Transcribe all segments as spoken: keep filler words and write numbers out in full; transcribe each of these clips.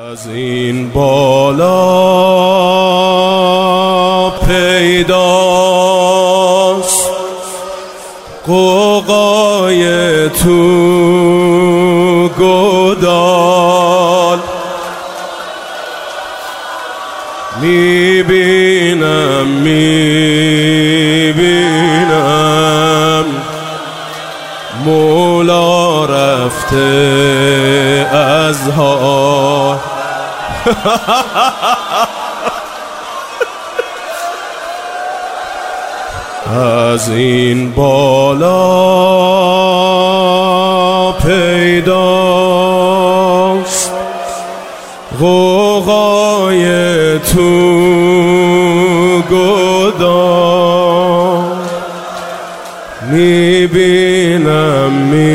از این بالا پیداست قوقای تو گودال، میبینم میبینم مولا رفته از حال. از این بالا پیداست غوغای تو گودال، میبینم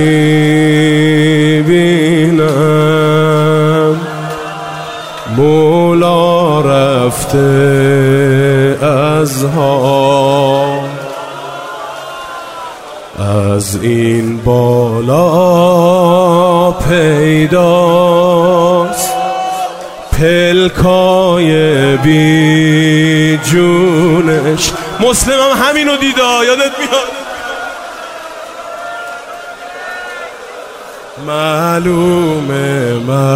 میبینم مولا رفته از حال. از این بالا پیداست پلکای بی جونش. مسلم هم همینو دیدا، یادت میاد؟ معلومه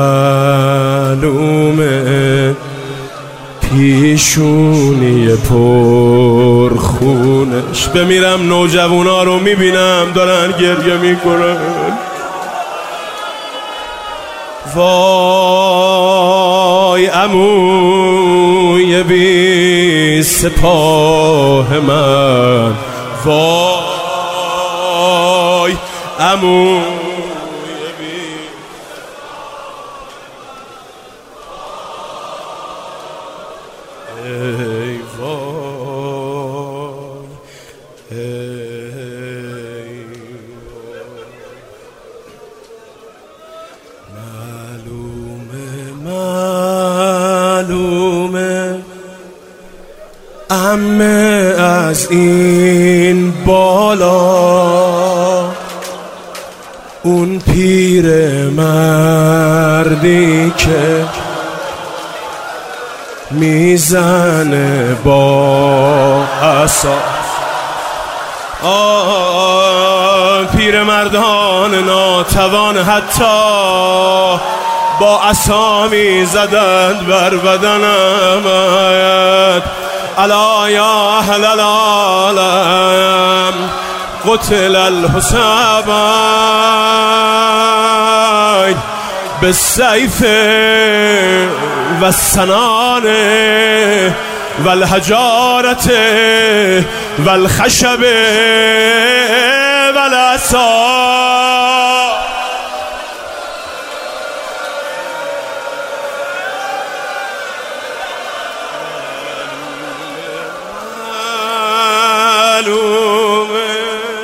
معلومه پیشونی پرخونش. بمیرم نوجوانا رو میبینم دارن گریه میکنن. وای عموی بی سپاه من، وای عموی ای وای ای معلومه معلومه عمه از این بالا اون پیر مردی که میزنه با عصا. آه پیر مردان ناتوان حتی با عصا میزدند بر بدنم. الا یا اهل العالم قتل الحسین بالسیف و السنان و الحجارت و الخشب و العصا. معلومه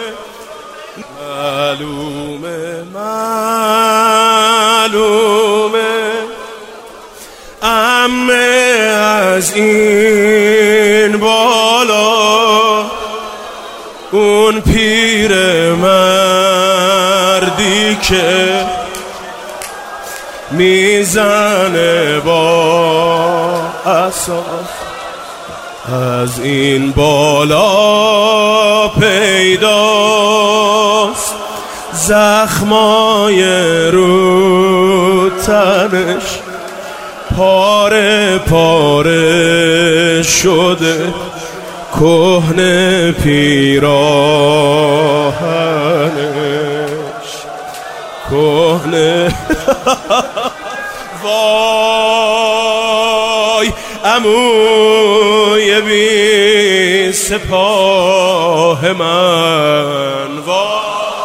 معلومه معلومه عمه از این بالا اون پیر مردی که میزنه با عصا. از این بالا پیداست زخمای رو تنش پاره پاره شده، کهنه پیراهنش کهنه. وای عموی بی سپاه من، وای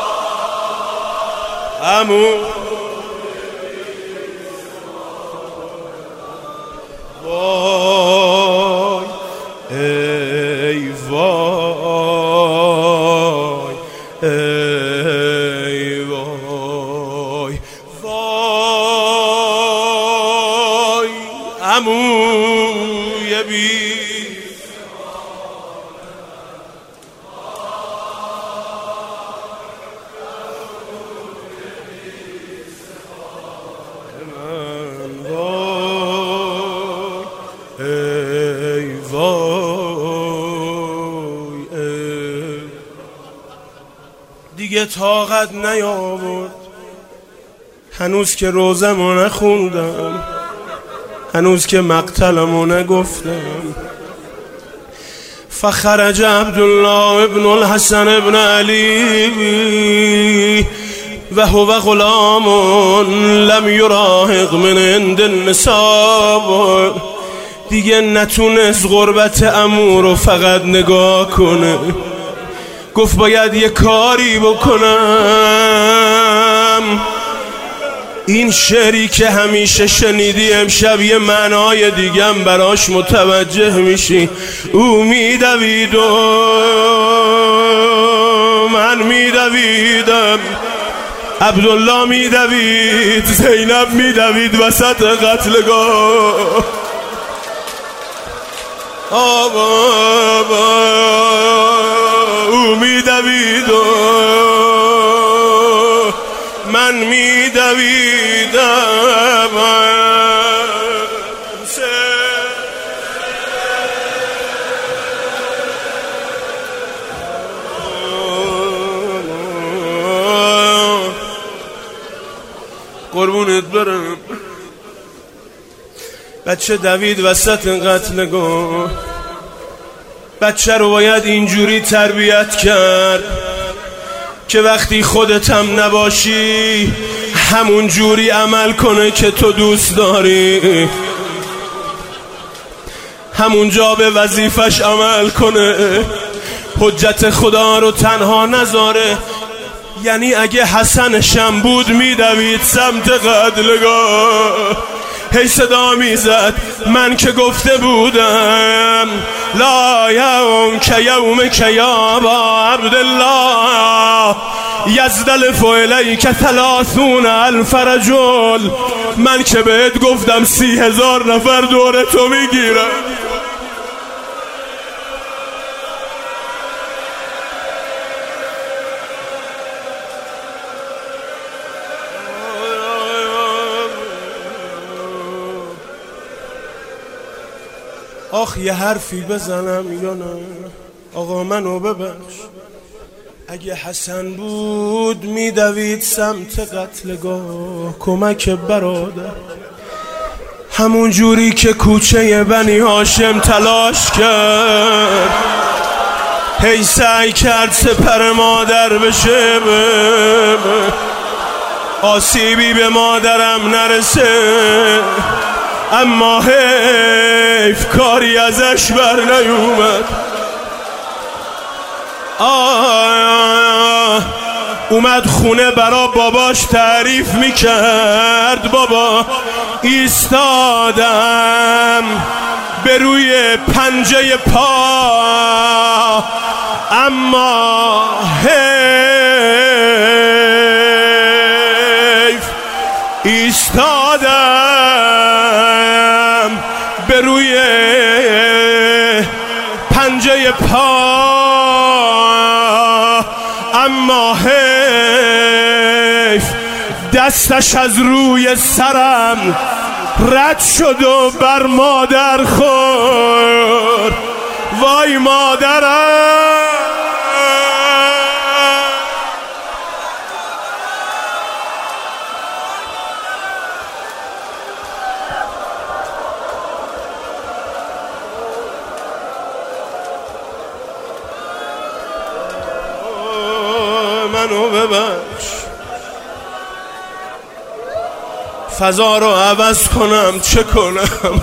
عمو وای ای وای ای وای وای عموی بی من، وای دیگه طاقت نیاورد، هنوز که روزمو نخوندم، هنوز که مقتلمو نگفتم. فخرج عبدالله ابن الحسن ابن علی و هو غلام لم یراهق من عند النساء. دیگه نتونست غربت عمو رو فقط نگاه کنه، گفت باید یه کاری بکنم. این شعری که همیشه شنیدی امشب یه معنای دیگم براش متوجه میشی. او میدوید و من میدویدم، عبدالله میدوید، زینب میدوید وسط قتلگاه. آبا او میدوید و من میدویدم. قربونت برم. بچه دوید وسط قتلگاه. بچه رو باید اینجوری تربیت کرد که وقتی خودت هم نباشی همون جوری عمل کنه که تو دوست داری، همون جا به وظیفش عمل کنه، حجت خدا رو تنها نذاره. یعنی اگه حسنشم بود میدوید سمت قتلگاه، هی صدا میزد من که گفته بودم لا یوم که یوم که یا با عبدالله یزدلف الیک ثلاثون الف رجل. من که بهت گفتم سی هزار نفر دور تو میگیرم. آخ یه حرفی بزنم یا نه؟ آقا منو ببخش. اگه حسن بود میدوید سمت قتلگاه کمک برادر، همون جوری که کوچه بنی هاشم تلاش کرد، هی سعی کرد سپر مادر بشه، آسیبی به مادرم نرسه، اما حیف کاری ازش بر نیومد. آه اومد خونه برا باباش تعریف میکرد، بابا ایستادم به روی پنجه پا، اما حیف ایستادم به روی پنجه پا، اما حیف دستش از روی سرم رد شد و بر مادر خورد. وای مادرم. منو ببخش، فضا رو عوض کنم چه کنم؟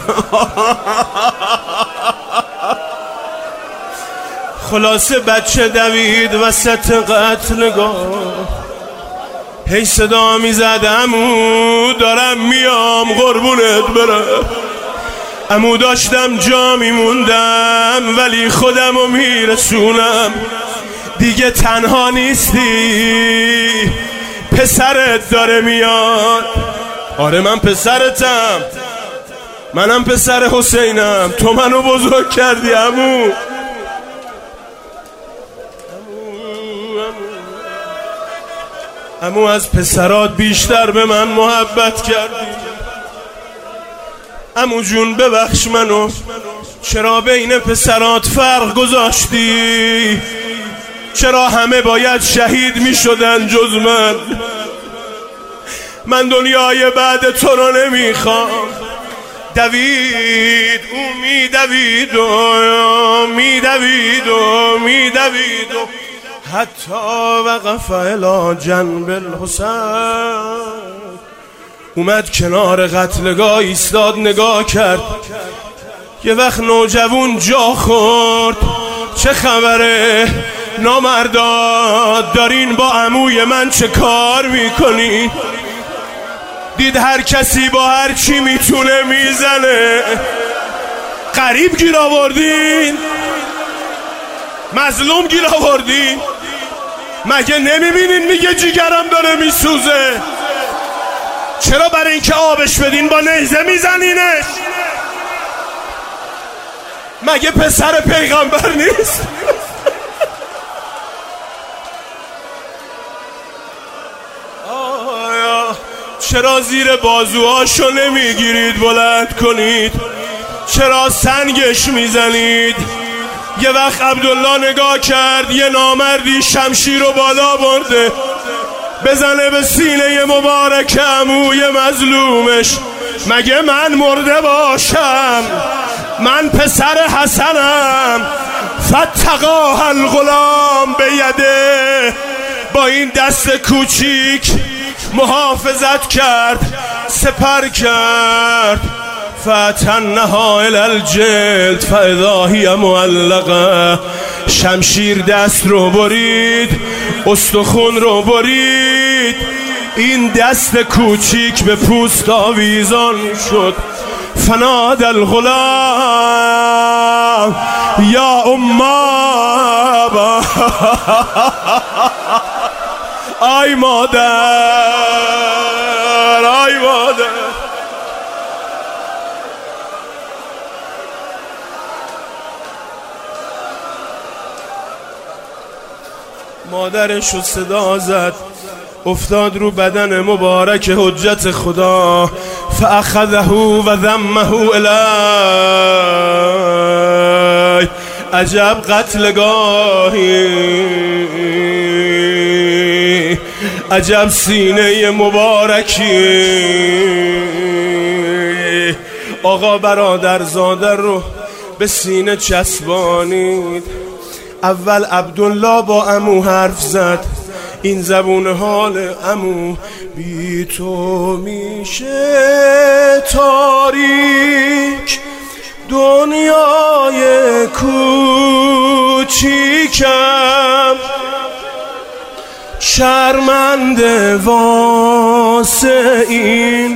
خلاصه بچه دوید وسط قتلگاه، هی صدا میزد عمو دارم میام قربونت برم. عمو داشتم جا میموندم ولی خودم رو میرسونم، دیگه تنها نیستی، پسرت داره میاد. آره من پسرتم، منم پسر حسینم، تو منو بزرگ کردی عمو. عمو از پسرات بیشتر به من محبت کردی. عمو جون ببخش منو، چرا بین پسرات فرق گذاشتی؟ چرا همه باید شهید می شدن جز من؟ من دنیای بعد تو رو نمی خوام. دوید او می دوید و می دوید و می دوید و حتی وقف الی جنب الحسین. اومد کنار قتلگاه ایستاد نگاه کرد. یه وقت نوجوان جا خورد. چه خبره نامرداد؟ دارین با عموی من چه کار میکنین؟ دید هر کسی با هر چی میتونه میزنه. غریب گیر آوردین، مظلوم گیر آوردین. مگه نمیبینین میگه جیگرم داره میسوزه؟ چرا برای اینکه آبش بدین با نیزه میزنینش؟ مگه پسر پیغمبر نیست؟ آیا چرا زیر بازوهاشو نمیگیرید بلند کنید؟ چرا سنگش میزنید؟ یه وقت عبدالله نگاه کرد، یه نامردی شمشیر رو بالا برده بزنه به سینه مبارک عموی مظلومش. مگه من مرده باشم؟ من پسر حسنم. فتقاه الغلام به یده، با این دست کوچیک محافظت کرد، سپر کرد. فتنها الی الجلد فاذا هی معلقه. شمشیر دست رو برید، استخون رو برید، این دست کوچیک به پوست آویزان شد. فناد الغلام یا اما، آی مادر، آی مادر. مادرش رو صدا زد، افتاد رو بدن مبارک حجت خدا. فاخذه و ذمه الی. عجب قتلگاهی، عجب سینه مبارکی. آقا برادرزاده رو به سینه چسبانید. اول عبدالله با عمو حرف زد. این زبون حال عمو: بی تو میشه تاریک دنیای کوچیکم، شرمنده واسه این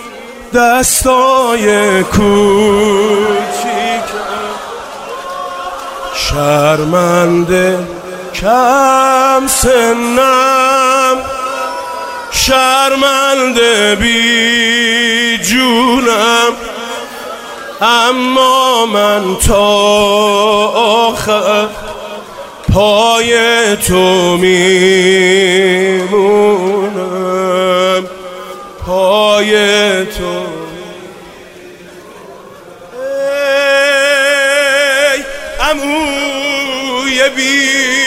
دستای کوچیکم، شرمنده کم سنم، شرمنده بی جونم، اما من تا آخر پای تو میمونم، پای تو. ای عموی بی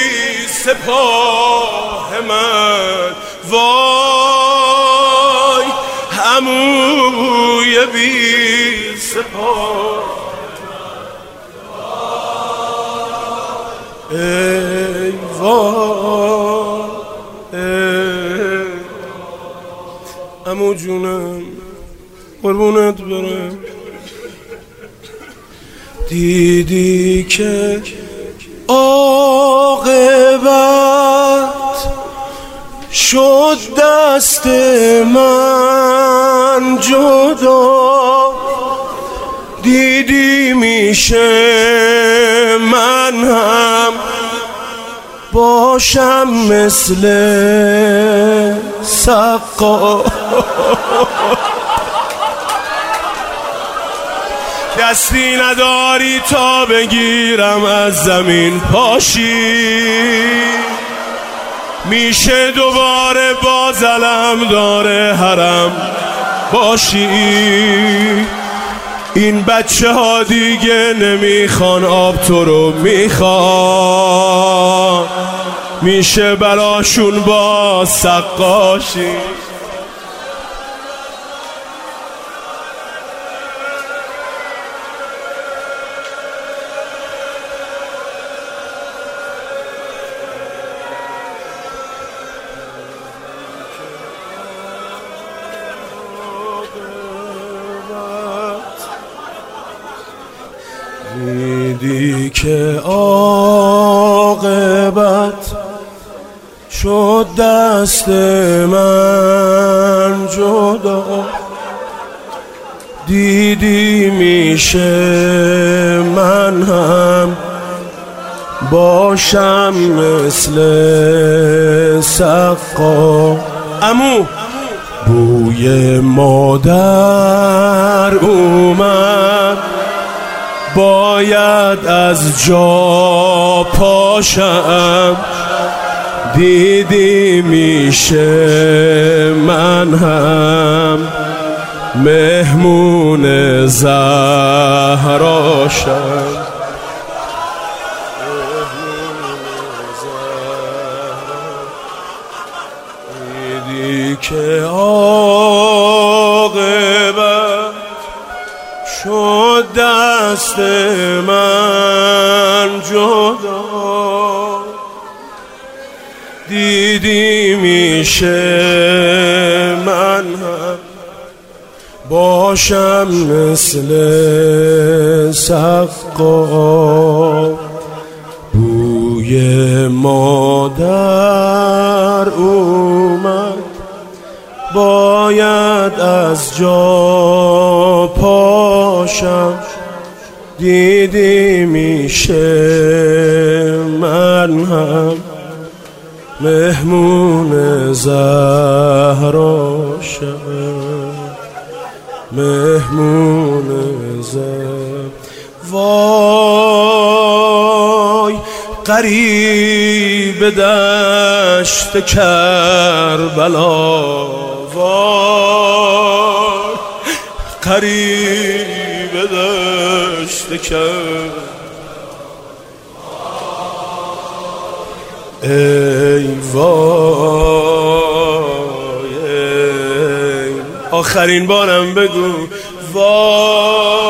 سپاه من، وای عموی بی سپاه. ای وای ای عمو جونم، قربونت برم. دیدی که عاقبت شد دست من جدا، دیدی میشه من هم باشم مثل سقا. دستی نداری تا بگیرم از زمین پاشی، میشه دوباره باز علم داره حرم باشی. این بچه ها دیگه نمیخوان آب، تو رو میخوان. میشه براشون با سقاشی. دیدی که عاقبت شد دست من جدا، دیدی میشه من هم باشم مثل سقا. عمو بوی مادر اومد، باید از جا پاشم، دیدی میشه من هم مهمون زهراشم. دیدی که عاقبت شد دست من جدا، دیدی میشه من هم باشم مثل سقا. بوی مادر اومد، باید از جا پاشم، دیدی میشه من هم مهمون زهراشم، مهمون زهر. وای غریب دشت کربلا، وای غریب دشت کربلا، ای وای ای. آخرین بارم بگو وای.